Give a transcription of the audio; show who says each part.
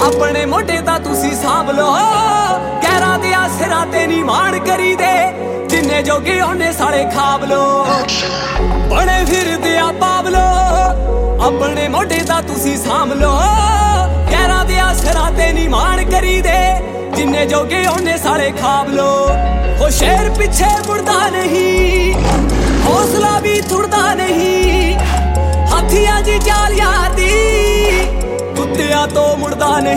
Speaker 1: अपने मोटे दा तुसी सांभ लो गैरां दे सिरां ते नी मान करी दे जिन्ने जोगे होने सारे खाब लो बड़े फिरदे आ पावलो अपने मोटे दा तुसी सांभ लो गैरां दे सिरां ते नी मान करी दे जिन्ने जोगे होने सारे खाब लो वो शेर पीछे मुड़दा नहीं हौसला भी तुड़दा नहीं हाथियां जी चाल यादी कुत्तियां तो मुड़दा नहीं।